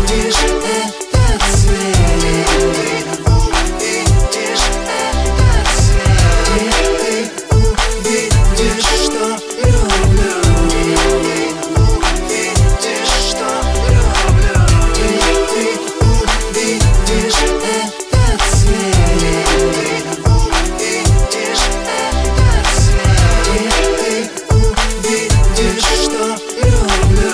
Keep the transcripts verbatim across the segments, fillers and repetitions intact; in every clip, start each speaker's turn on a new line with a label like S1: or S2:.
S1: увидишь этот свет, увидишь этот свет, ты увидишь, что люблю, увидишь, что люблю, ты увидишь этот свет, увидишь этот свет, ты увидишь, что люблю,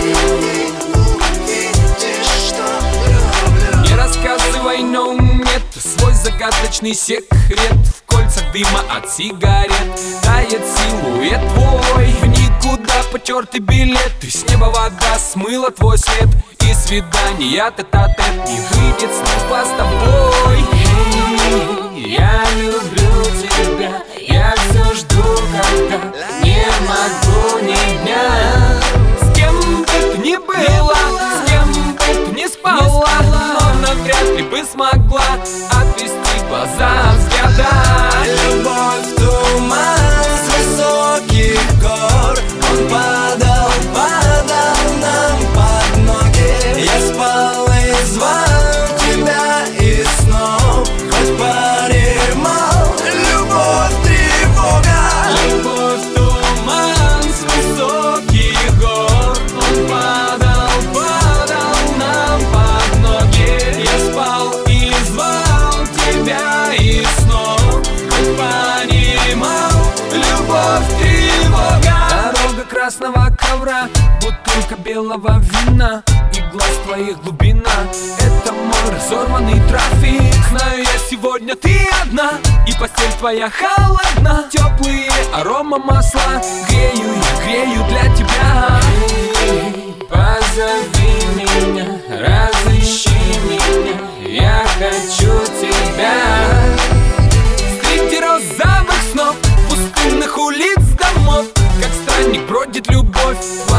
S1: увидишь, что люблю.
S2: Не рассказывай, но нет свой загадочный секрет в кольцах дыма от сигарет. Тает силуэт твой в никуда потертый билет, и с неба вода смыла твой след, и свидания тет-а-тет не выйдет снова с тобой. Эй, я люблю тебя, я все жду, когда не могу ни дня. С кем бы ты ни была, с кем бы ты ни спала, но навряд ли бы смогла отвести глаза взгляда.
S1: Любовь, туман с высоких гор, он падал, падал нам под ноги. Я спал и звал тебя из снов, хоть поремал. Любовь, тревога.
S2: Любовь, туман с высоких гор, он падал, падал нам под ноги. Я спал и звал тебя из снов, хоть понимал. Любовь, тревога. Дорога красного ковра, бутылка белого вина и глаз твоих глубина. Это мой разорванный трафик. Знаю я, сегодня ты одна, и постель твоя холодна. Теплые арома масла грею я, грею для тебя. Эй, позови меня, разыщи меня, я хочу тебя. Среди розовых снов, пустынных улиц, домов, как странник бродит любовь.